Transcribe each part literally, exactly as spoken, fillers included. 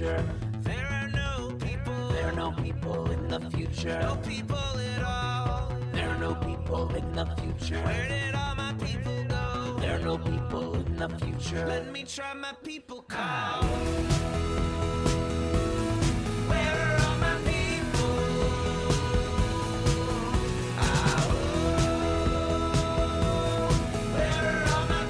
future. There are no people. There are no people in the future. No people at all. There are no people in the future. Where did all my people go? There are no people in the future. Let me try my people call. Where are all my people? Ah, oh. Where are all my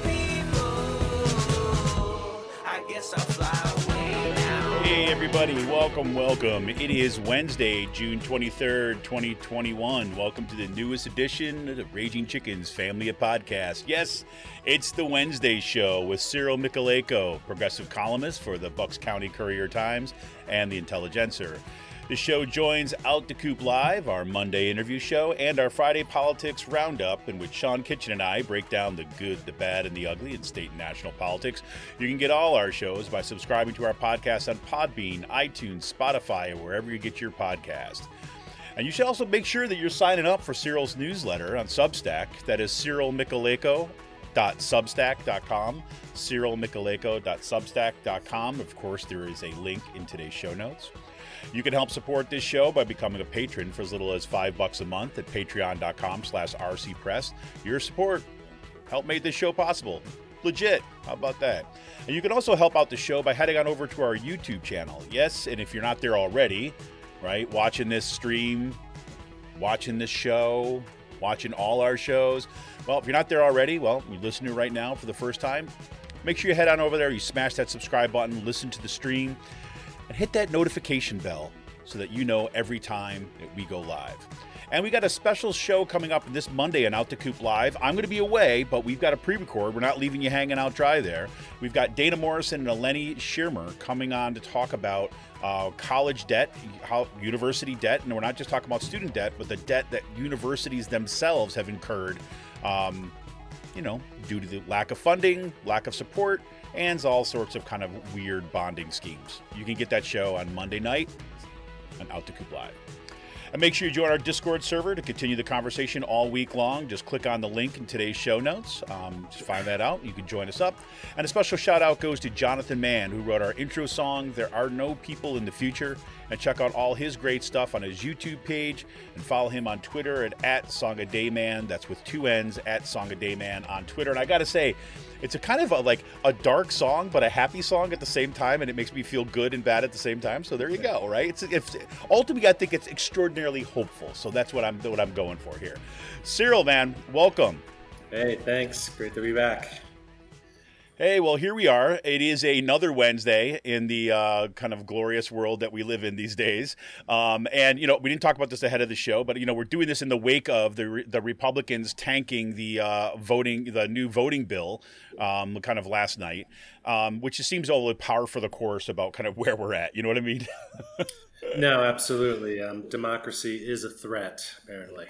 people? I guess I'll fly away now. Hey everybody, welcome, welcome. It is Wednesday, June twenty-third, twenty twenty-one. Welcome to the newest edition of the Raging Chickens Family of Podcasts. Yes, it's the Wednesday show with Cyril Michalejko, progressive columnist for the Bucks County Courier-Times and the Intelligencer. The show joins Out the Coop Live, our Monday interview show, and our Friday Politics Roundup, in which Sean Kitchen and I break down the good, the bad, and the ugly in state and national politics. You can get all our shows by subscribing to our podcast on Podbean, iTunes, Spotify, or wherever you get your podcast. And you should also make sure that you're signing up for Cyril's newsletter on Substack. That is Cyril Michalejko dot substack dot com, Cyril Michalejko dot substack dot com. Of course, there is a link in today's show notes. You can help support this show by becoming a patron for as little as five bucks a month at patreon.com slash rcpress. Your support helped make this show possible. Legit. How about that? And you can also help out the show by heading on over to our YouTube channel. Yes, and if you're not there already, right, watching this stream, watching this show, watching all our shows, well, if you're not there already, well, you're listening right now for the first time, make sure you head on over there, you smash that subscribe button, listen to the stream, and hit that notification bell so that you know every time that we go live. And we got a special show coming up this Monday on Out the Coop Live. I'm going to be away, but we've got a pre-record. We're not leaving you hanging out dry there. We've got Dana Morrison and Eleni Schirmer coming on to talk about uh, college debt, how, university debt, and we're not just talking about student debt, but the debt that universities themselves have incurred, um, you know, due to the lack of funding, lack of support, and all sorts of kind of weird bonding schemes. You can get that show on Monday night on Out the Coop Live. And make sure you join our Discord server to continue the conversation all week long. Just click on the link in today's show notes. Um, just find that out. You can join us up. And a special shout out goes to Jonathan Mann, who wrote our intro song, There Are No People in the Future. And check out all his great stuff on his YouTube page. And follow him on Twitter at, at SongADayMan. That's with two N's, at SongADayMan on Twitter. And I got to say, it's a kind of a, like a dark song, but a happy song at the same time, and it makes me feel good and bad at the same time. So there you go, right? It's, it's ultimately, I think it's extraordinarily hopeful. So that's what I'm what I'm going for here. Cyril, man, welcome. Hey, thanks. Great to be back. Hey, well, here we are. It is another Wednesday in the uh, kind of glorious world that we live in these days. Um, and, you know, we didn't talk about this ahead of the show, but, you know, we're doing this in the wake of the the Republicans tanking the uh, voting, the new voting bill um, kind of last night, um, which just seems a little par for the course about kind of where we're at. You know what I mean? No, absolutely. Um, democracy is a threat, apparently.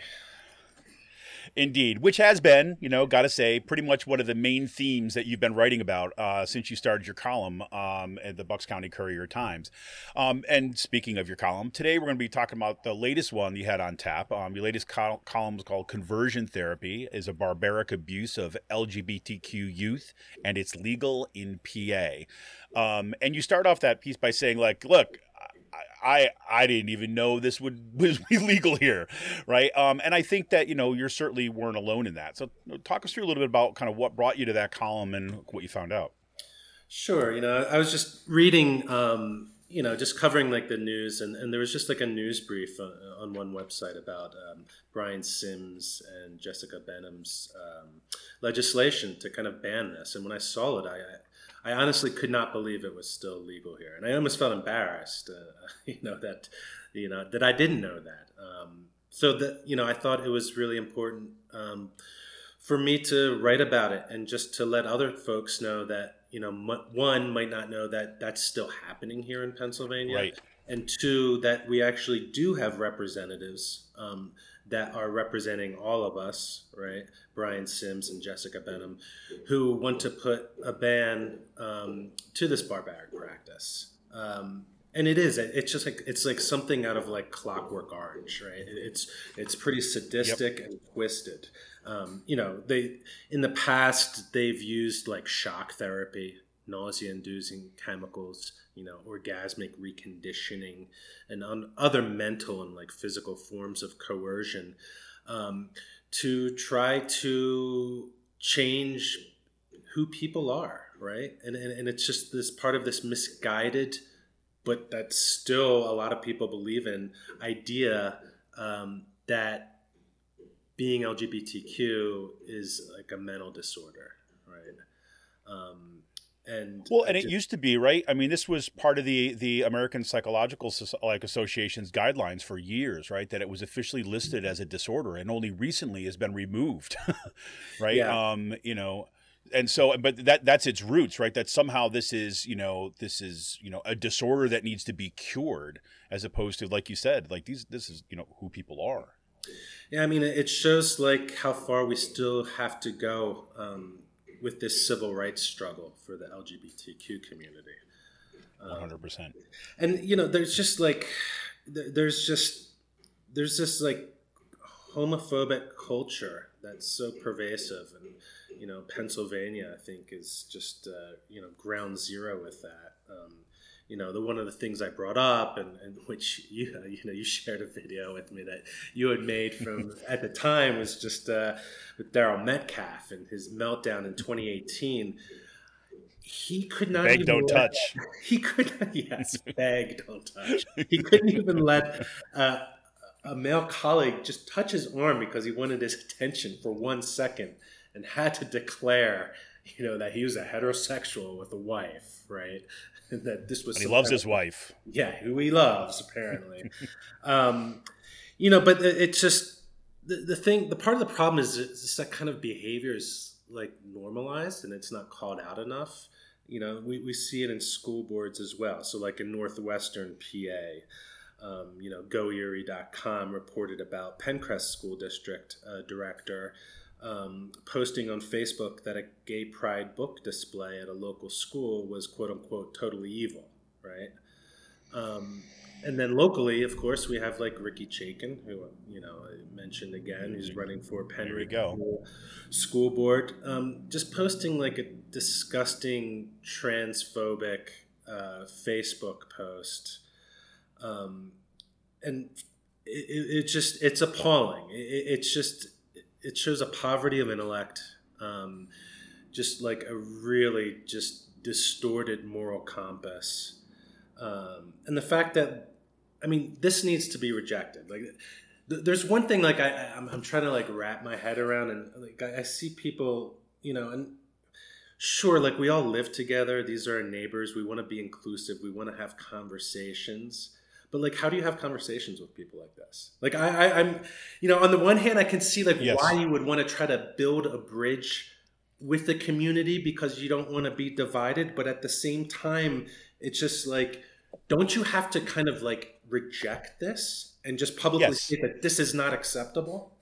Indeed, which has been, you know, got to say, pretty much one of the main themes that you've been writing about uh, since you started your column um, at the Bucks County Courier-Times. Um, and speaking of your column, today we're going to be talking about the latest one you had on tap. Um, your latest col- column is called Conversion Therapy is a Barbaric Abuse of L G B T Q Youth, and it's legal in P A. Um, and you start off that piece by saying, like, look, I I didn't even know this would was illegal here, right? Um, and I think that, you know, you certainly weren't alone in that. So talk us through a little bit about kind of what brought you to that column and what you found out. Sure. You know, I was just reading, um, you know, just covering like the news, and, and there was just like a news brief on, on one website about um, Brian Sims and Jessica Benham's um, legislation to kind of ban this. And when I saw it, I, I I honestly could not believe it was still legal here, and I almost felt embarrassed, uh, you know, that, you know, that I didn't know that. Um, so that, you know, I thought it was really important um, for me to write about it, and just to let other folks know that, you know, m- one might not know that that's still happening here in Pennsylvania, right, and two, that we actually do have representatives um, that are representing all of us, right? Brian Sims and Jessica Benham, who want to put a ban um, to this barbaric practice. Um, and it is, it's just like, it's like something out of like Clockwork Orange, right? It's, it's pretty sadistic yep. and twisted. Um, you know, they, in the past, they've used like shock therapy nausea-inducing chemicals, you know, orgasmic reconditioning, and on other mental and like physical forms of coercion, um, to try to change who people are, right? And, and and it's just this part of this misguided, but that still a lot of people believe in, idea um, that being L G B T Q is like a mental disorder, right? Um, and well, and I it just, used to be, right? I mean, this was part of the the American Psychological Soci- like Association's guidelines for years, right? That it was officially listed as a disorder, and only recently has been removed, right? Yeah. Um, you know. And so, but that that's its roots, right? That somehow this is, you know, this is, you know, a disorder that needs to be cured, as opposed to, like you said, like these, this is, you know, who people are. Yeah, I mean, it shows like how far we still have to go um, with this civil rights struggle for the L G B T Q community. One hundred percent. And you know, there's just like, there's just, there's this like homophobic culture that's so pervasive, and you know, Pennsylvania, I think, is just uh, you know, ground zero with that. Um, you know, the one of the things I brought up, and, and which you you know you shared a video with me that you had made from at the time, was just uh, with Daryl Metcalf and his meltdown in twenty eighteen. He could not Beg, even don't let, touch. He could not, yes, beg, don't touch. He couldn't even let uh, a male colleague just touch his arm because he wanted his attention for one second, and had to declare, you know, that he was a heterosexual with a wife, right? And that this was. And he loves his wife. Yeah, who he loves apparently. um, you know, but it's just the, the thing. The part of the problem is it's that kind of behavior is like normalized, and it's not called out enough. You know, we, we see it in school boards as well. So like in Northwestern P A, um, you know, go erie dot com reported about Pencrest School District uh, director um, posting on Facebook that a gay pride book display at a local school was quote unquote totally evil, right? Um, and then locally, of course, we have like Ricky Chaikin, who, you know, I mentioned again, who's running for Penn School, school board, um, just posting like a disgusting transphobic uh, Facebook post. Um, and it, it, it just, it's appalling. It, it's just, it shows a poverty of intellect, um, just like a really just distorted moral compass. Um, and the fact that, I mean, this needs to be rejected. Like, th- there's one thing, like I, I'm, I'm trying to like wrap my head around, and like I, I see people, you know, and sure, like we all live together. These are our neighbors. We want to be inclusive. We want to have conversations. But like, how do you have conversations with people like this? Like, I, I I'm, you know, on the one hand, I can see like yes. why you would want to try to build a bridge with the community because you don't want to be divided. But at the same time, it's just like, don't you have to kind of like reject this and just publicly yes. say that this is not acceptable?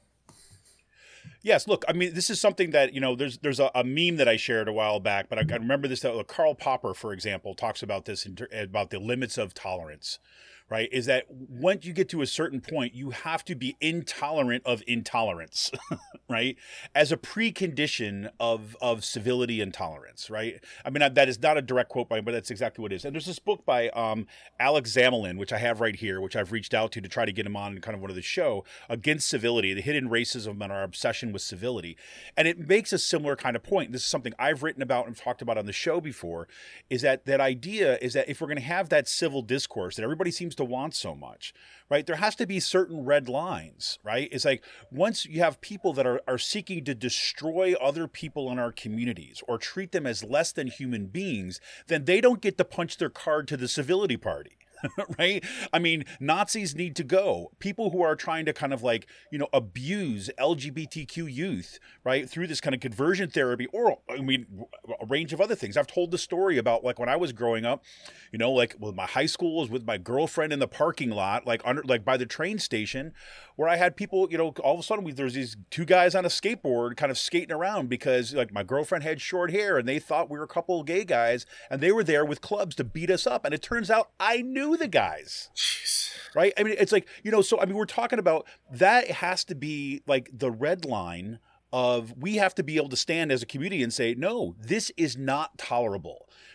Yes, look, I mean, this is something that, you know, there's there's a, a meme that I shared a while back, but I, I remember this, that Karl Popper, for example, talks about this, in, about the limits of tolerance, right? Is that once you get to a certain point, you have to be intolerant of intolerance, right? As a precondition of of civility and tolerance, right? I mean, that is not a direct quote by him, but that's exactly what it is. And there's this book by um, Alex Zamelin, which I have right here, which I've reached out to to try to get him on kind of one of the show, Against Civility, the Hidden Racism and Our Obsession with Civility. And it makes a similar kind of point. This is something I've written about and talked about on the show before, is that that idea is that if we're going to have that civil discourse that everybody seems to want so much, right, there has to be certain red lines, right? It's like once you have people that are, are seeking to destroy other people in our communities or treat them as less than human beings, then they don't get to punch their card to the civility party. Right? I mean, Nazis need to go. People who are trying to kind of like, you know, abuse L G B T Q youth, right, through this kind of conversion therapy, or, I mean, a range of other things. I've told the story about, like, when I was growing up, you know, like, with my high school was with my girlfriend in the parking lot, like, under, like, by the train station, where I had people, you know, all of a sudden, we, there was these two guys on a skateboard kind of skating around because, like, my girlfriend had short hair, and they thought we were a couple of gay guys, and they were there with clubs to beat us up. And it turns out I knew the guys. Jeez. Right? I mean, it's like, you know, so I mean, we're talking about that has to be like the red line of we have to be able to stand as a community and say, no, this is not tolerable.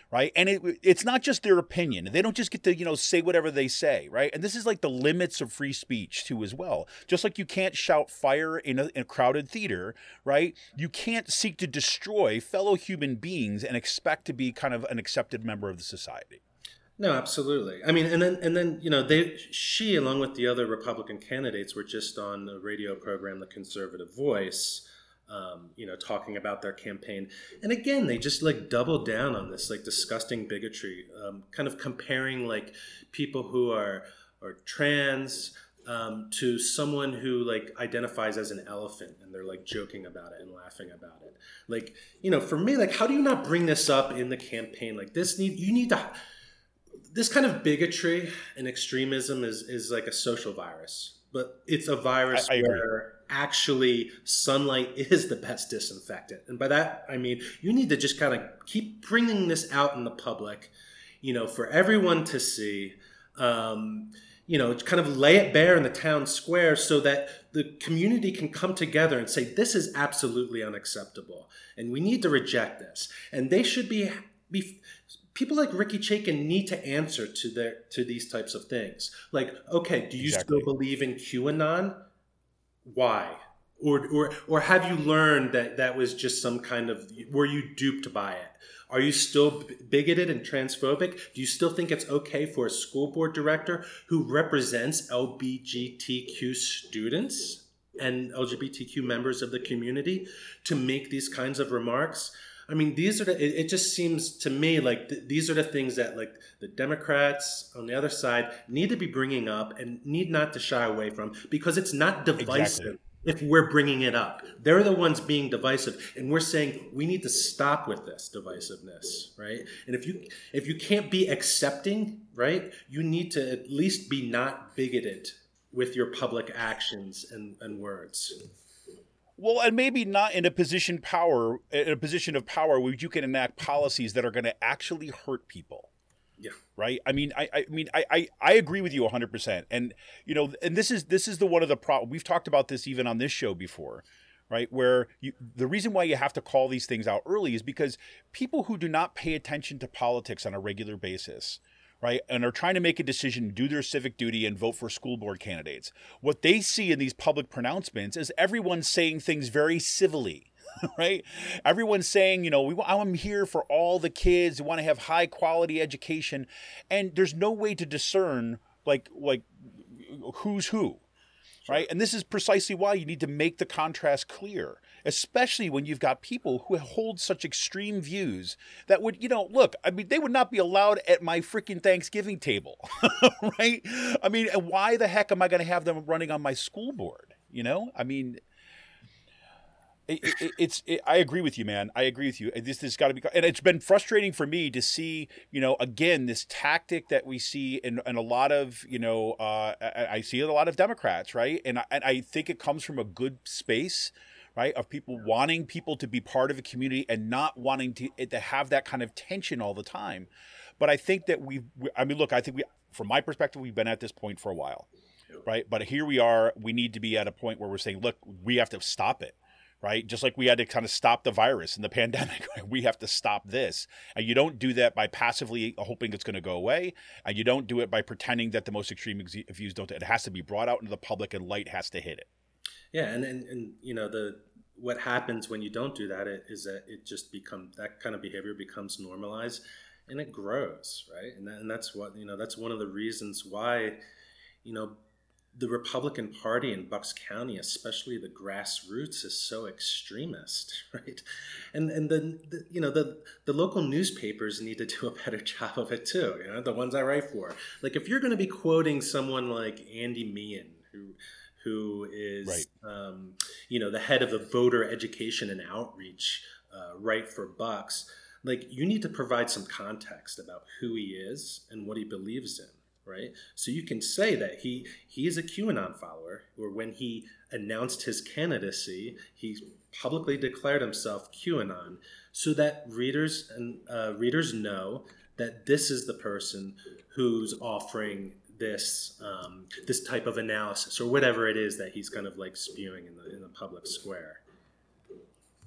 right? And it, it's not just their opinion. They don't just get to, you know, say whatever they say, right? And this is like the limits of free speech too as well. Just like you can't shout fire in a, in a crowded theater, right? You can't seek to destroy fellow human beings and expect to be kind of an accepted member of the society. No, absolutely. I mean, and then and then you know, they she along with the other Republican candidates were just on a radio program, The Conservative Voice, um, you know, talking about their campaign. And again, they just like doubled down on this like disgusting bigotry, um, kind of comparing like people who are are trans um, to someone who like identifies as an elephant, and they're like joking about it and laughing about it. Like, you know, for me, like, how do you not bring this up in the campaign? Like this need you need to. This kind of bigotry and extremism is, is like a social virus, but it's a virus I, I where actually sunlight is the best disinfectant. And by that, I mean, you need to just kind of keep bringing this out in the public, you know, for everyone to see, um, you know, kind of lay it bare in the town square so that the community can come together and say, this is absolutely unacceptable. And we need to reject this. And they should be, be people like Ricky Chaikin need to answer to their to these types of things. Like, okay, do you exactly. still believe in QAnon? Why? Or or or have you learned that that was just some kind of, were you duped by it? Are you still bigoted and transphobic? Do you still think it's okay for a school board director who represents L G B T Q students and L G B T Q members of the community to make these kinds of remarks? I mean, these are the, it, it just seems to me like th- these are the things that like the Democrats on the other side need to be bringing up and need not to shy away from, because it's not divisive exactly. if we're bringing it up. They're the ones being divisive, and we're saying we need to stop with this divisiveness, right? And if you if you can't be accepting, right, you need to at least be not bigoted with your public actions and, and words. Well, and maybe not in a position power, in a position of power where you can enact policies that are going to actually hurt people. Yeah. Right. I mean, I, I mean, I, I, I agree with you one hundred percent. And, you know, and this is this is the one of the problems. We've talked about this even on this show before. Right. Where you, the reason why you have to call these things out early is because people who do not pay attention to politics on a regular basis, right, and are trying to make a decision, do their civic duty, and vote for school board candidates, what they see in these public pronouncements is everyone saying things very civilly, right? Everyone's saying, you know, we, I'm here for all the kids who want to have high quality education, and there's no way to discern like like who's who, right? And this is precisely why you need to make the contrast clear, especially when you've got people who hold such extreme views that would, you know, look, I mean, they would not be allowed at my freaking Thanksgiving table, right? I mean, why the heck am I going to have them running on my school board? You know, I mean, it, it, it's, it, I agree with you, man. I agree with you. This has got to be, and it's been frustrating for me to see, you know, again, this tactic that we see in, in a lot of, you know, uh, I, I see a lot of Democrats, right? And I, and I think it comes from a good space, right, of people wanting people to be part of a community and not wanting to to have that kind of tension all the time. But I think that we've, I mean, look, I think we, from my perspective, we've been at this point for a while, right? But here we are, we need to be at a point where we're saying, look, we have to stop it, right? Just like we had to kind of stop the virus and the pandemic, right? We have to stop this. And you don't do that by passively hoping it's going to go away. And you don't do it by pretending that the most extreme views don't. It has to be brought out into the public and light has to hit it. Yeah, and, and, and you know, the what happens when you don't do that is that it just becomes, that kind of behavior becomes normalized and it grows, right? And, that, and that's what, you know, that's one of the reasons why, you know, the Republican Party in Bucks County, especially the grassroots, is so extremist, right? And and the, the you know the the local newspapers need to do a better job of it too. You know, the ones I write for. Like if you're going to be quoting someone like Andy Meehan, who who is right. um, you know the head of the voter education and outreach, uh, right for Bucks, like you need to provide some context about who he is and what he believes in. Right, so you can say that he he is a QAnon follower, or when he announced his candidacy, he publicly declared himself QAnon, so that readers and uh, readers know that this is the person who's offering this um, this type of analysis or whatever it is that he's kind of like spewing in the in the public square.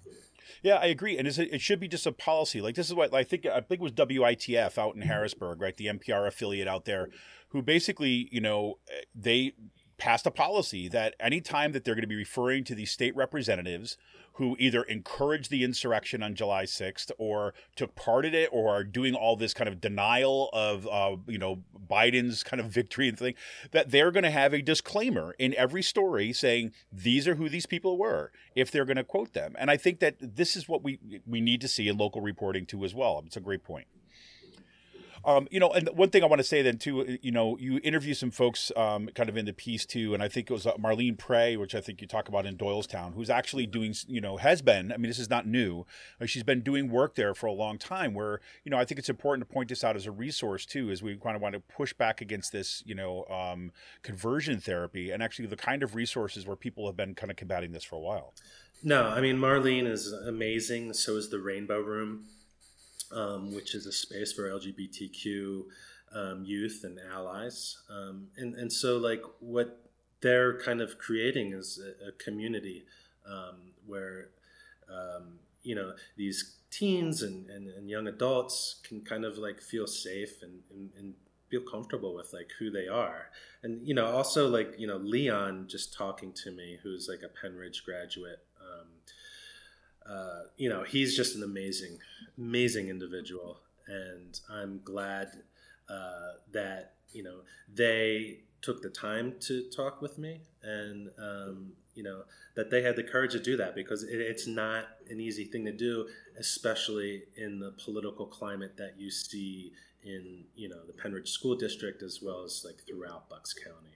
Yeah, I agree, and it's a, it should be just a policy. Like this is what I think. I think it was W I T F out in Harrisburg, right? The N P R affiliate out there, who basically, you know, they passed a policy that anytime that they're going to be referring to these state representatives who either encouraged the insurrection on July sixth or took part in it or are doing all this kind of denial of, uh, you know, Biden's kind of victory and thing, that they're going to have a disclaimer in every story saying these are who these people were if they're going to quote them. And I think that this is what we we need to see in local reporting too as well. It's a great point. Um, you know, and one thing I want to say then too, you know, you interview some folks um, kind of in the piece too, and I think it was uh, Marlene Prey, which I think you talk about in Doylestown, who's actually doing, you know, has been, I mean, this is not new, but she's been doing work there for a long time where, you know, I think it's important to point this out as a resource too, as we kind of want to push back against this, you know, um, conversion therapy and actually the kind of resources where people have been kind of combating this for a while. No, I mean, Marlene is amazing. So is the Rainbow Room. Um, which is a space for L G B T Q um, youth and allies. Um, and, and so like what they're kind of creating is a, a community um, where, um, you know, these teens and, and, and young adults can kind of like feel safe and, and, and feel comfortable with like who they are. And, you know, also like, you know, Leon just talking to me, who's like a Penn Ridge graduate, um, Uh, you know, he's just an amazing, amazing individual. And I'm glad uh, that, you know, they took the time to talk with me and, um, you know, that they had the courage to do that because it, it's not an easy thing to do, especially in the political climate that you see in, you know, the Penn Ridge School District as well as like throughout Bucks County.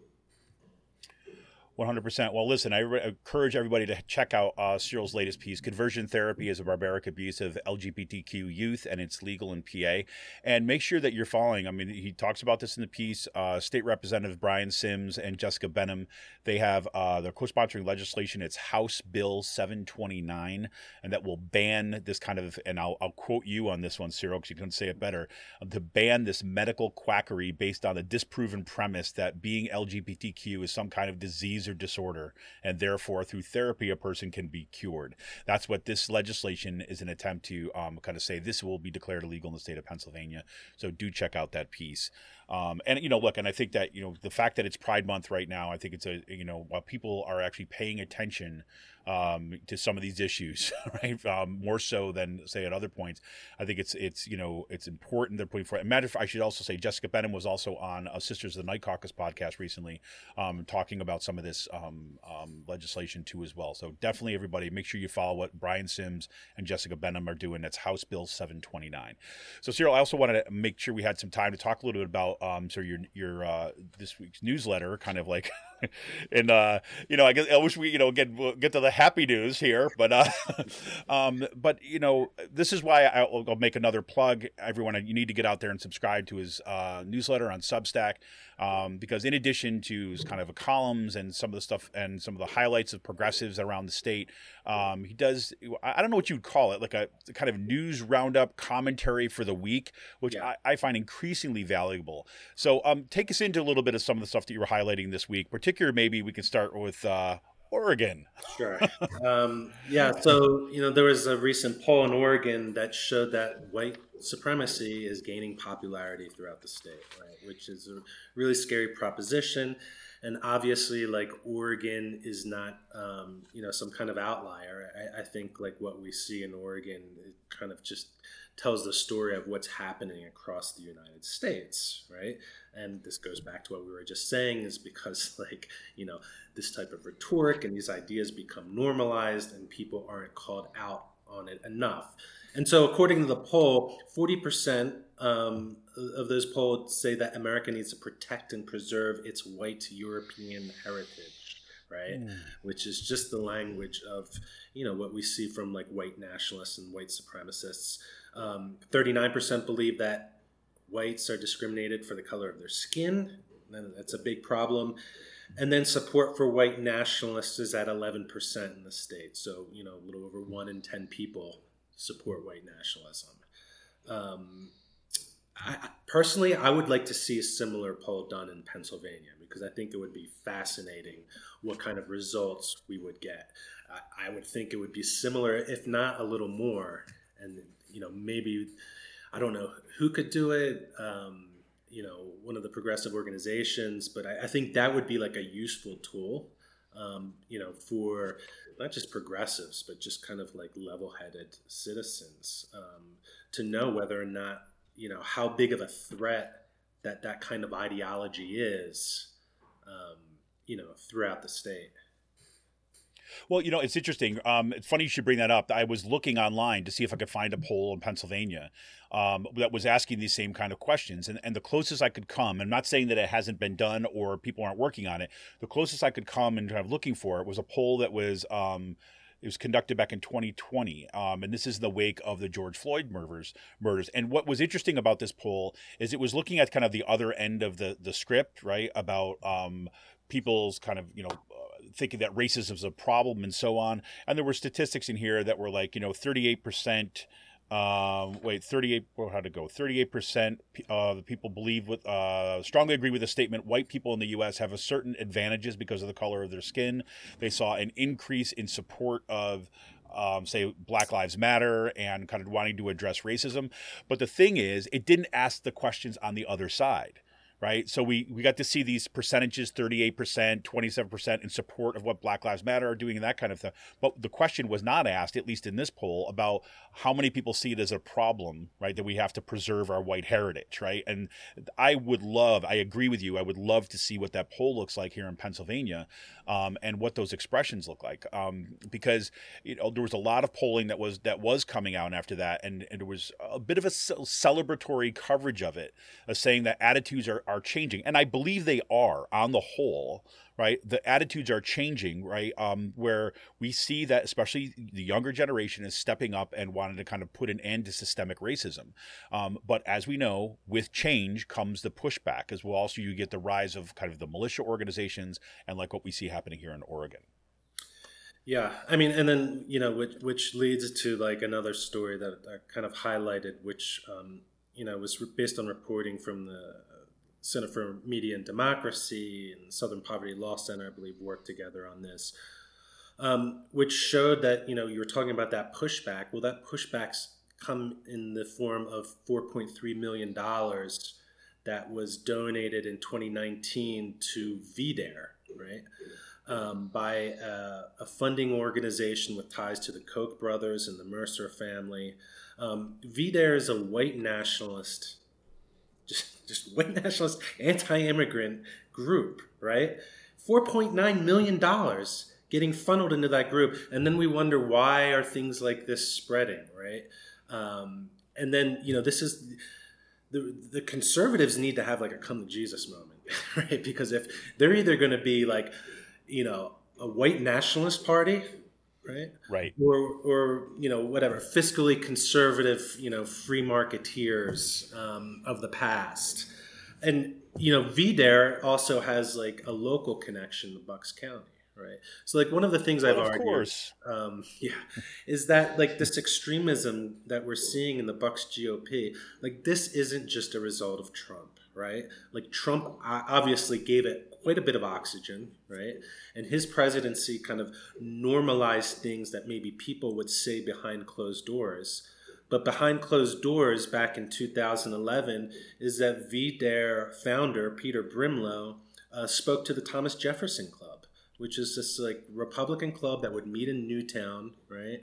one hundred percent. Well, listen, I re- encourage everybody to check out uh, Cyril's latest piece, Conversion Therapy is a Barbaric Abuse of L G B T Q Youth, and it's legal in P A. And make sure that you're following. I mean, he talks about this in the piece. Uh, State Representatives Brian Sims and Jessica Benham, they have, uh, they're co-sponsoring legislation. It's House Bill seven twenty-nine, and that will ban this kind of, and I'll, I'll quote you on this one, Cyril, because you couldn't say it better, to ban this medical quackery based on the disproven premise that being L G B T Q is some kind of disease or disorder, and therefore through therapy a person can be cured. That's what this legislation is an attempt to um, kind of say. This will be declared illegal in the state of Pennsylvania. So do check out that piece. Um, and, you know, look, and I think that, you know, the fact that it's Pride Month right now, I think it's a, you know, while people are actually paying attention um, to some of these issues, right, um, more so than, say, at other points, I think it's, it's you know, it's important they're putting forward. Matter of fact, I should also say Jessica Benham was also on a Sisters of the Night Caucus podcast recently um, talking about some of this um, um, legislation too as well. So definitely everybody make sure you follow what Brian Sims and Jessica Benham are doing. That's House Bill seven twenty-nine. So Cyril, I also wanted to make sure we had some time to talk a little bit about um, so your your uh, this week's newsletter, kind of like, and uh, you know, I guess I wish we you know get get to the happy news here, but uh, um, but you know, this is why I'll, I'll make another plug. Everyone, you need to get out there and subscribe to his uh, newsletter on Substack, um, because in addition to his kind of columns and some of the stuff and some of the highlights of progressives around the state, um, he does, I don't know what you'd call it, like a kind of news roundup commentary for the week, which yeah. I, I find increasingly valuable. So um, take us into a little bit of some of the stuff that you were highlighting this week. Particularly, maybe we can start with uh, Oregon. Sure. Um, yeah. So, you know, there was a recent poll in Oregon that showed that white supremacy is gaining popularity throughout the state, right? Which is a really scary proposition. And obviously, like, Oregon is not, um, you know, some kind of outlier. I, I think, like, what we see in Oregon, it kind of just tells the story of what's happening across the United States, right? And this goes back to what we were just saying, is because, like, you know, this type of rhetoric and these ideas become normalized and people aren't called out on it enough. And so according to the poll, forty percent um, of those polled say that America needs to protect and preserve its white European heritage, right? Mm. Which is just the language of, you know, what we see from like white nationalists and white supremacists. Um, thirty-nine percent believe that whites are discriminated for the color of their skin. And that's a big problem. And then support for white nationalists is at eleven percent in the state. So, you know, a little over one in ten people support white nationalism. Um, I, personally, I would like to see a similar poll done in Pennsylvania, because I think it would be fascinating what kind of results we would get. I, I would think it would be similar, if not a little more. And, you know, maybe, I don't know who could do it, um, you know, one of the progressive organizations, but I, I think that would be like a useful tool, um, you know, for not just progressives, but just kind of like level-headed citizens, um, to know whether or not, you know, how big of a threat that that kind of ideology is, um, you know, throughout the state. Well, you know, it's interesting. Um, it's funny you should bring that up. I was looking online to see if I could find a poll in Pennsylvania um, that was asking these same kind of questions. And, and the closest I could come, I'm not saying that it hasn't been done or people aren't working on it, the closest I could come and kind of looking for it was a poll that was um, it was conducted back in twenty twenty, um, and this is in the wake of the George Floyd murders. Murders, and what was interesting about this poll is it was looking at kind of the other end of the the script, right? About um, people's kind of, you know, uh, thinking that racism is a problem and so on. And there were statistics in here that were like, you know, thirty-eight percent. Um, wait, thirty-eight. Well, how'd it go? thirty-eight percent of the people believe with uh, strongly agree with the statement. White people in the U S have a certain advantages because of the color of their skin. They saw an increase in support of, um, say, Black Lives Matter and kind of wanting to address racism. But the thing is, it didn't ask the questions on the other side. Right. So we, we got to see these percentages, thirty-eight percent, twenty-seven percent in support of what Black Lives Matter are doing and that kind of thing. But the question was not asked, at least in this poll, about how many people see it as a problem, right, that we have to preserve our white heritage. Right. And I would love, I agree with you, I would love to see what that poll looks like here in Pennsylvania, um, and what those expressions look like. Um, because, you know, there was a lot of polling that was that was coming out after that. And, and there was a bit of a celebratory coverage of it, uh, saying that attitudes are are changing. And I believe they are on the whole, right? The attitudes are changing, right? Um, where we see that especially the younger generation is stepping up and wanting to kind of put an end to systemic racism. Um, but as we know, with change comes the pushback as well. Also, you get the rise of kind of the militia organizations and like what we see happening here in Oregon. Yeah, I mean, and then, you know, which, which leads to like another story that I kind of highlighted, which, um, you know, was based on reporting from the Center for Media and Democracy and Southern Poverty Law Center, I believe, worked together on this, um, which showed that, you know, you were talking about that pushback. Well, that pushback's come in the form of four point three million dollars that was donated in twenty nineteen to V DARE, right, um, by a, a funding organization with ties to the Koch brothers and the Mercer family. Um, V DARE is a white nationalist Just, just white nationalist, anti-immigrant group, right? four point nine million dollars getting funneled into that group. And then we wonder, why are things like this spreading, right? Um, and then, you know, this is, the the conservatives need to have like a come to Jesus moment, right? Because if they're either going to be like, you know, a white nationalist party, right? Right. Or, or, you know, whatever, fiscally conservative, you know, free marketeers um, of the past. And, you know, V DARE also has like a local connection to Bucks County, right? So like one of the things well, I've of argued, course. Um, yeah, is that like this extremism that we're seeing in the Bucks G O P, like this isn't just a result of Trump, right? Like Trump obviously gave it quite a bit of oxygen, right? And his presidency kind of normalized things that maybe people would say behind closed doors. But behind closed doors back in two thousand eleven is that V DARE founder, Peter Brimlow, uh, spoke to the Thomas Jefferson Club, which is this like Republican club that would meet in Newtown, right?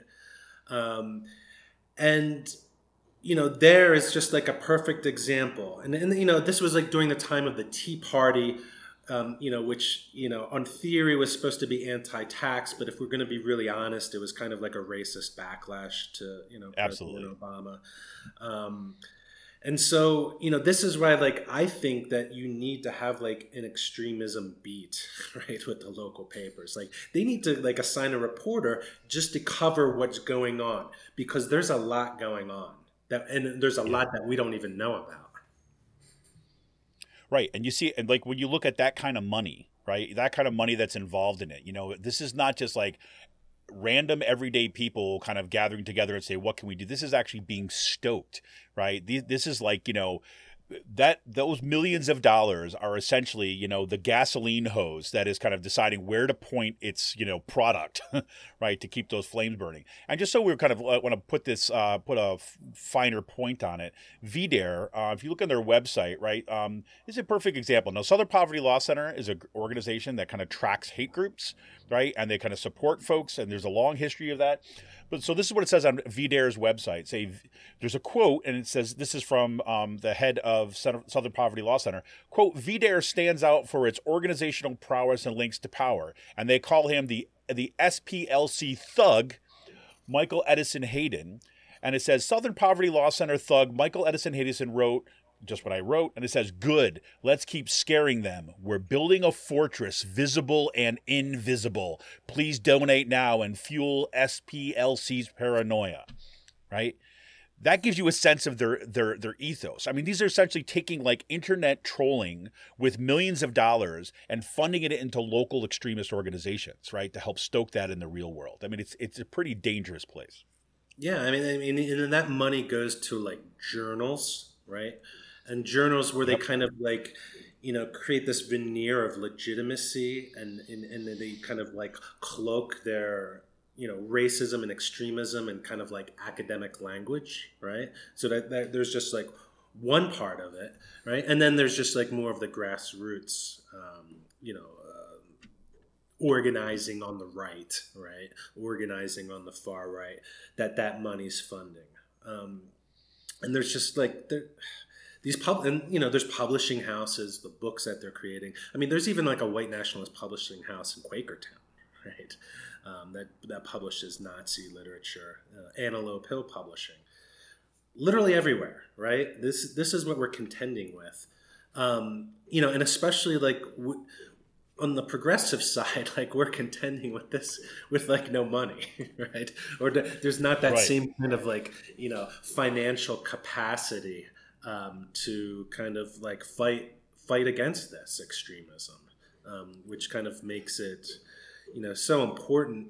Um, and you know, there is just like a perfect example. And, and, you know, this was like during the time of the Tea Party, um, you know, which, you know, on theory was supposed to be anti-tax. But if we're going to be really honest, it was kind of like a racist backlash to, you know, absolutely President Obama. Um, and so, you know, this is why, like, I think that you need to have like an extremism beat, right, with the local papers. Like they need to like assign a reporter just to cover what's going on, because there's a lot going on. That, and there's a yeah. lot that we don't even know about. Right. And you see, and like when you look at that kind of money, right, that kind of money that's involved in it, you know, this is not just like random everyday people kind of gathering together and say, what can we do? This is actually being stoked, right? This is like, you know, that those millions of dollars are essentially, you know, the gasoline hose that is kind of deciding where to point its, you know, product, right, to keep those flames burning. And just so we're kind of uh, want to put this, uh, put a f- finer point on it, V DARE, uh, if you look on their website, right, um, is a perfect example. Now, Southern Poverty Law Center is an organization that kind of tracks hate groups, right, and they kind of support folks, and there's a long history of that. But so this is what it says on V DARE's website. Say there's a quote, and it says this is from um, the head of Southern Poverty Law Center. Quote: V DARE stands out for its organizational prowess and links to power, and they call him the the S P L C thug, Michael Edison Hayden. And it says Southern Poverty Law Center thug Michael Edison Hayden wrote just what I wrote, and it says, good, let's keep scaring them. We're building a fortress, visible and invisible. Please donate now and fuel S P L C's paranoia, right? That gives you a sense of their their their ethos. I mean, these are essentially taking like internet trolling with millions of dollars and funding it into local extremist organizations, right, to help stoke that in the real world. I mean, it's it's a pretty dangerous place. Yeah, I mean, I mean, and that money goes to like journals, right? And journals where they yep. kind of like, you know, create this veneer of legitimacy, and, and and they kind of like cloak their, you know, racism and extremism and kind of like academic language, right? So that, that there's just like one part of it, right? And then there's just like more of the grassroots, um, you know, uh, organizing on the right, right? Organizing on the far right, that that money's funding. Um, and there's just like, there. These pub and you know, there's publishing houses, the books that they're creating. I mean, there's even like a white nationalist publishing house in Quakertown, right? Um, that that publishes Nazi literature. Uh, Antelope Hill Publishing, literally everywhere, right? This this is what we're contending with, um, you know, and especially like w- on the progressive side, like we're contending with this with like no money, right? Or th- there's not that right. same kind of like, you know, financial capacity. Um, to kind of like fight fight against this extremism, um, which kind of makes it, you know, so important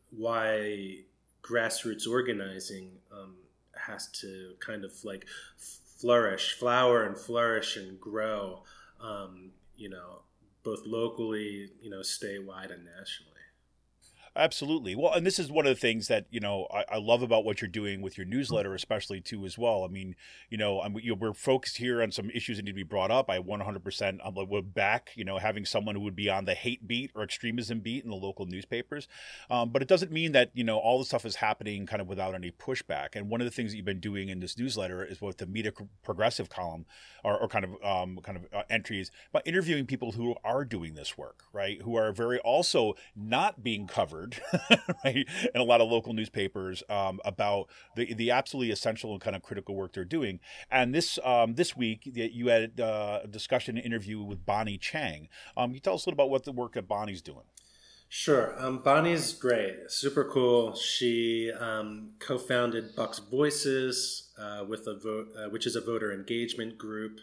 why grassroots organizing um, has to kind of like flourish, flower and flourish and grow, um, you know, both locally, you know, statewide and nationally. Absolutely. Well, and this is one of the things that, you know, I, I love about what you're doing with your newsletter, especially too, as well. I mean, you know, I'm, you know, we're focused here on some issues that need to be brought up. I one hundred percent I'm would back, you know, having someone who would be on the hate beat or extremism beat in the local newspapers. Um, but it doesn't mean that, you know, all the stuff is happening kind of without any pushback. And one of the things that you've been doing in this newsletter is with the Media Progressive column or, or kind of um, kind of uh, entries, by interviewing people who are doing this work, right, who are very also not being covered right, in a lot of local newspapers um, about the the absolutely essential and kind of critical work they're doing. And this um, this week you had uh, a discussion, an interview with Bonnie Chang. Um, can you tell us a little about what the work that Bonnie's doing? Sure. Um, Bonnie's great, super cool. She um, co-founded Bucks Voices, uh, with a vote, uh, which is a voter engagement group.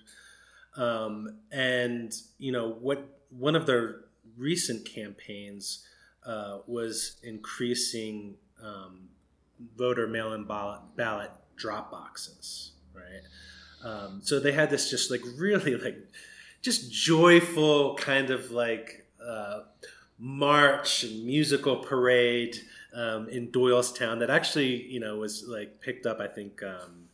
Um, and you know what? One of their recent campaigns Uh, was increasing um, voter mail-in ballot, ballot drop boxes, right? Um, so they had this just like really like just joyful kind of like uh, march and musical parade um, in Doylestown that actually, you know, was like picked up, I think, um,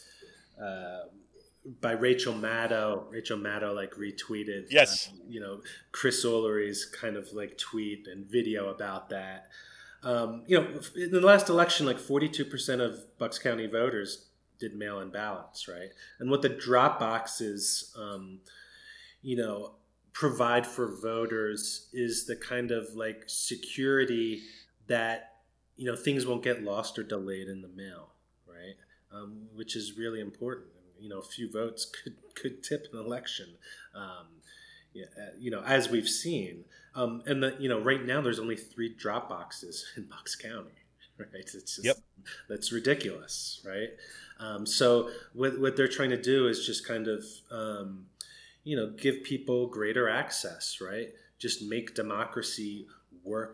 uh, by Rachel Maddow. Rachel Maddow like retweeted, yes, uh, you know, Chris O'Leary's kind of like tweet and video about that. Um, you know, in the last election, like forty-two percent of Bucks County voters did mail-in ballots, right? And what the drop boxes, um, you know, provide for voters is the kind of like security that, you know, things won't get lost or delayed in the mail, right? Um, which is really important. You know, a few votes could, could tip an election, um, yeah, you know, as we've seen. Um, and, the, you know, right now there's only three drop boxes in Bucks County, right? It's just, yep. That's ridiculous, right? Um, so what, what they're trying to do is just kind of, um, you know, give people greater access, right? Just make democracy work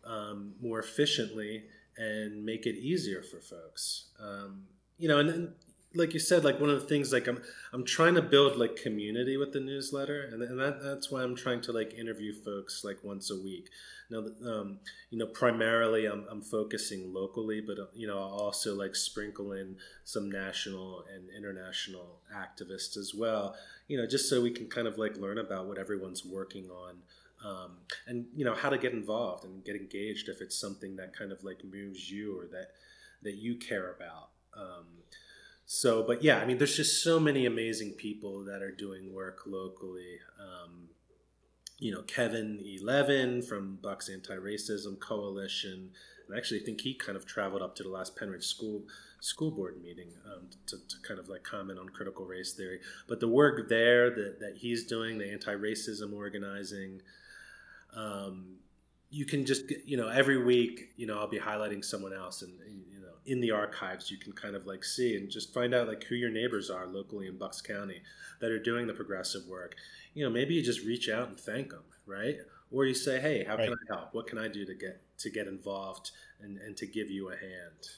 um, more efficiently and make it easier for folks. Um, you know, and, and like you said, like one of the things, like I'm, I'm trying to build like community with the newsletter, and, and that, that's why I'm trying to like interview folks like once a week. Now, um, you know, primarily I'm, I'm focusing locally, but uh, you know, I'll also like sprinkle in some national and international activists as well. You know, just so we can kind of like learn about what everyone's working on, um, and you know, how to get involved and get engaged if it's something that kind of like moves you or that that you care about. Um, so, but yeah, I mean, there's just so many amazing people that are doing work locally. Um, you know, Kevin E. Levin from Bucks Anti-Racism Coalition. And I actually think he kind of traveled up to the last Penridge School school board meeting um, to, to kind of like comment on critical race theory. But the work there that, that he's doing, the anti-racism organizing, um, you can just, you know, every week, you know, I'll be highlighting someone else, and, you know, in the archives, you can kind of like see and just find out like who your neighbors are locally in Bucks County that are doing the progressive work. You know, maybe you just reach out and thank them, right? Or you say, hey, how Right. can I help? What can I do to get to get involved and, and to give you a hand?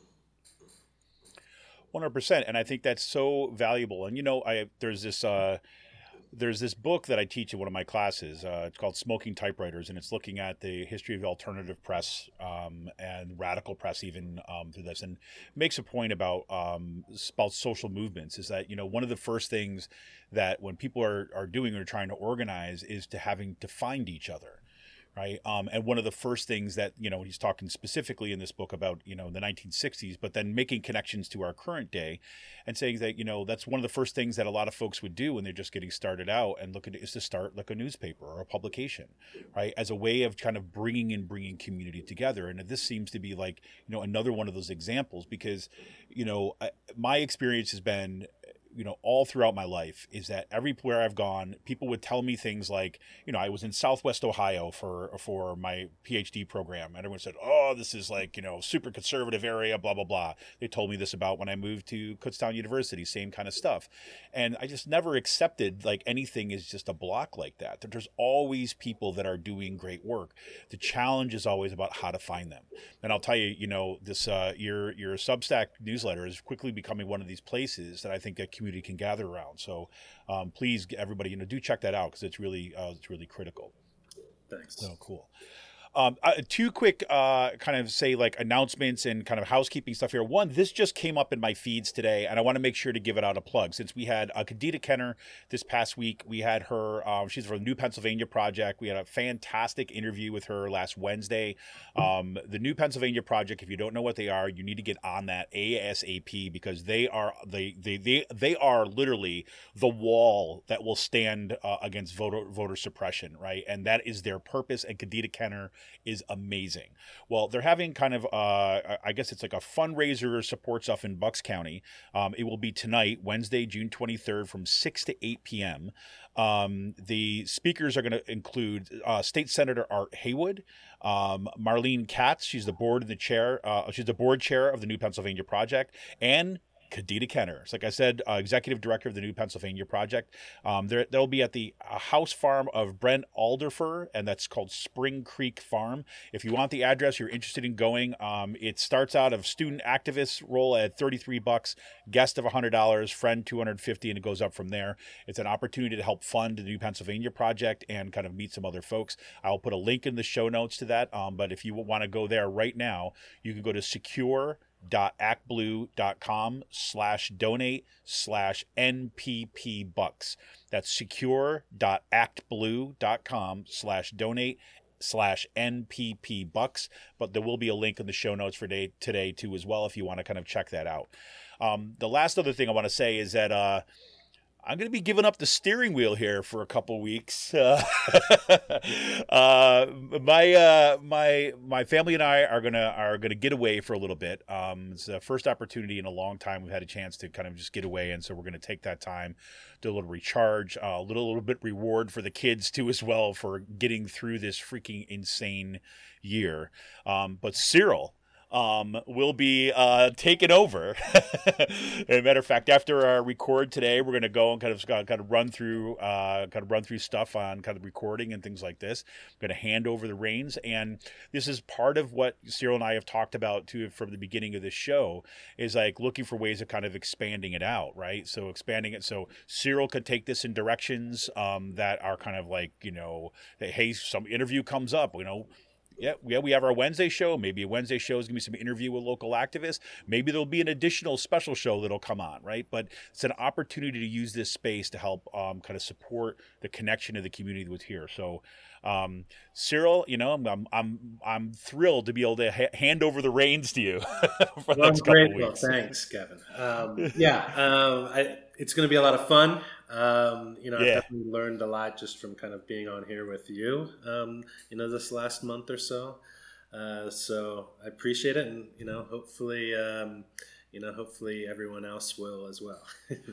one hundred percent. And I think that's so valuable. And, you know, I there's this uh, there's this book that I teach in one of my classes. Uh, it's called Smoking Typewriters, and it's looking at the history of alternative press um, and radical press even um, through this, and makes a point about um, about social movements. Is that, you know, one of the first things that when people are, are doing or trying to organize is to having to find each other. Right. Um, and one of the first things that, you know, he's talking specifically in this book about, you know, the nineteen sixties, but then making connections to our current day and saying that, you know, that's one of the first things that a lot of folks would do when they're just getting started out and look at it is to start like a newspaper or a publication, right, as a way of kind of bringing and bringing community together. And this seems to be like, you know, another one of those examples because, you know, I, my experience has been, you know, all throughout my life is that everywhere I've gone, people would tell me things like, you know, I was in Southwest Ohio for for my PhD program, and everyone said, oh, this is like, you know, super conservative area, blah, blah, blah. They told me this about when I moved to Kutztown University, same kind of stuff. And I just never accepted like anything is just a block like that. That there's always people that are doing great work. The challenge is always about how to find them. And I'll tell you, you know, this uh, your your Substack newsletter is quickly becoming one of these places that I think that community can gather around. So um, please, everybody, you know, do check that out because it's really uh, it's really critical. Thanks. Oh, cool. Um, uh, two quick uh, kind of say like announcements and kind of housekeeping stuff here. One, this just came up in my feeds today, and I want to make sure to give it out a plug. Since we had uh, Kadita Kenner this past week, we had her. Um, she's from the New Pennsylvania Project. We had a fantastic interview with her last Wednesday. Um, the New Pennsylvania Project, if you don't know what they are, you need to get on that ASAP because they are they they they they are literally the wall that will stand uh, against voter voter suppression, right? And that is their purpose. And Kadita Kenner is amazing. Well, they're having kind of, uh, I guess it's like a fundraiser support stuff in Bucks County. Um, it will be tonight, Wednesday, June twenty-third from six to eight p.m. Um, the speakers are going to include uh, State Senator Art Haywood, um, Marlene Katz, she's the board of the chair, uh, she's the board chair of the New Pennsylvania Project, and Kadita Kenner. So like I said, uh, executive director of the New Pennsylvania Project. Um, there, they'll be at the uh, house farm of Brent Alderfer, and that's called Spring Creek Farm. If you want the address, you're interested in going. Um, it starts out of student activists role at thirty-three bucks, guest of one hundred dollars, friend two hundred fifty, and it goes up from there. It's an opportunity to help fund the New Pennsylvania Project and kind of meet some other folks. I'll put a link in the show notes to that. Um, but if you want to go there right now, you can go to secure dot actblue dot com slash donate slash npp bucks. That's secure dot actblue dot com slash donate slash npp bucks. But there will be a link in the show notes for day, today too as well if you want to kind of check that out. Um, the last other thing I want to say is that uh, I'm going to be giving up the steering wheel here for a couple weeks. Uh, uh, my uh, my my family and I are gonna are gonna get away for a little bit. Um, it's the first opportunity in a long time we've had a chance to kind of just get away, and so we're going to take that time, do a little recharge, uh, a little little bit reward for the kids too as well for getting through this freaking insane year. Um, but Cyril. um, will be uh, taken over. As a matter of fact, after our record today, we're going to go and kind of kind of run through uh, kind of run through stuff on kind of recording and things like this. I'm going to hand over the reins, and this is part of what Cyril and I have talked about too from the beginning of this show, is like looking for ways of kind of expanding it out, right? So expanding it so Cyril could take this in directions um, that are kind of like, you know, that, hey, some interview comes up, you know. Yeah, yeah, we have our Wednesday show. Maybe a Wednesday show is going to be some interview with local activists. Maybe there'll be an additional special show that'll come on, right? But it's an opportunity to use this space to help um, kind of support the connection of the community with here. So, um, Cyril, you know, I'm I'm I'm thrilled to be able to ha- hand over the reins to you for the well, next couple great. of weeks. Well, thanks, Kevin. Um, yeah, um, I, it's going to be a lot of fun. Um, you know, Yeah. I've definitely learned a lot just from kind of being on here with you, um, you know, this last month or so. Uh, so I appreciate it. And, you know, hopefully, um, you know, hopefully everyone else will as well.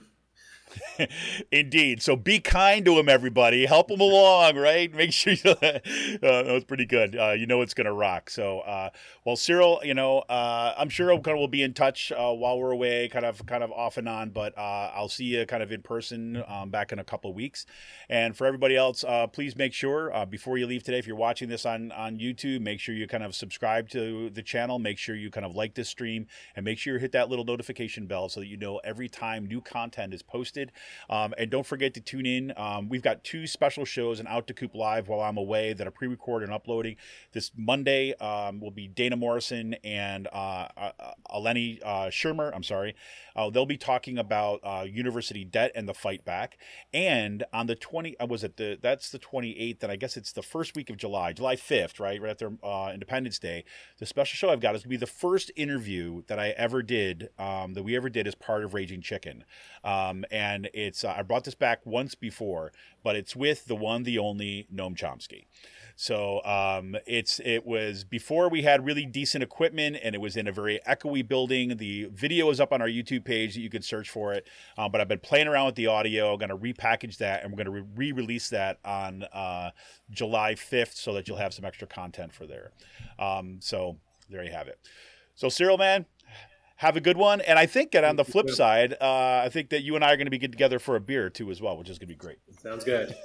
Indeed. So be kind to him, everybody. Help him along, right? Make sure you, uh, that was pretty good. Uh, you know it's going to rock. So, uh, well, Cyril, you know, uh, I'm sure kind of we'll be in touch uh, while we're away, kind of, kind of off and on. But uh, I'll see you kind of in person um, back in a couple of weeks. And for everybody else, uh, please make sure uh, before you leave today, if you're watching this on on YouTube, make sure you kind of subscribe to the channel. Make sure you kind of like this stream, and make sure you hit that little notification bell so that you know every time new content is posted. Um, and don't forget to tune in. Um, we've got two special shows in Out to Coop Live while I'm away that are pre-recorded and uploading. This Monday um, will be Dana Morrison and uh, uh, Eleni uh, Shermer. I'm sorry. Uh, they'll be talking about uh, university debt and the fight back. And on the twenty, uh, was it the that's the twenty-eighth, and I guess it's the first week of July, July fifth, right, right after uh, Independence Day. The special show I've got is going to be the first interview that I ever did, um, that we ever did as part of Raging Chicken, um, and it's uh, I brought this back once before, but it's with the one, the only Noam Chomsky. So um, it's it was before we had really decent equipment, and it was in a very echoey building. The video is up on our YouTube page that you can search for it. Um, but I've been playing around with the audio. I'm going to repackage that, and we're going to re- re-release that on uh, July fifth so that you'll have some extra content for there. Um, so there you have it. So Cyril, man, have a good one. And I think that on the flip side, uh, I think that you and I are going to be getting together for a beer too as well, which is going to be great. Sounds good.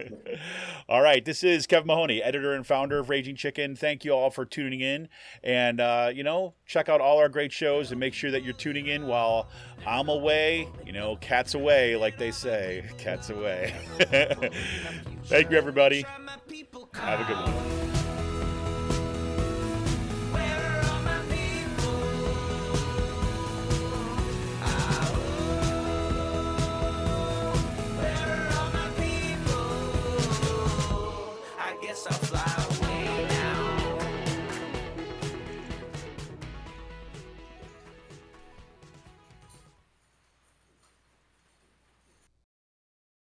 All right. This is Kevin Mahoney, editor and founder of Raging Chicken. Thank you all for tuning in. And, uh, you know, check out all our great shows and make sure that you're tuning in while I'm away. You know, cats away, like they say. Cats away. Thank you, everybody. Have a good one. Guess I'll fly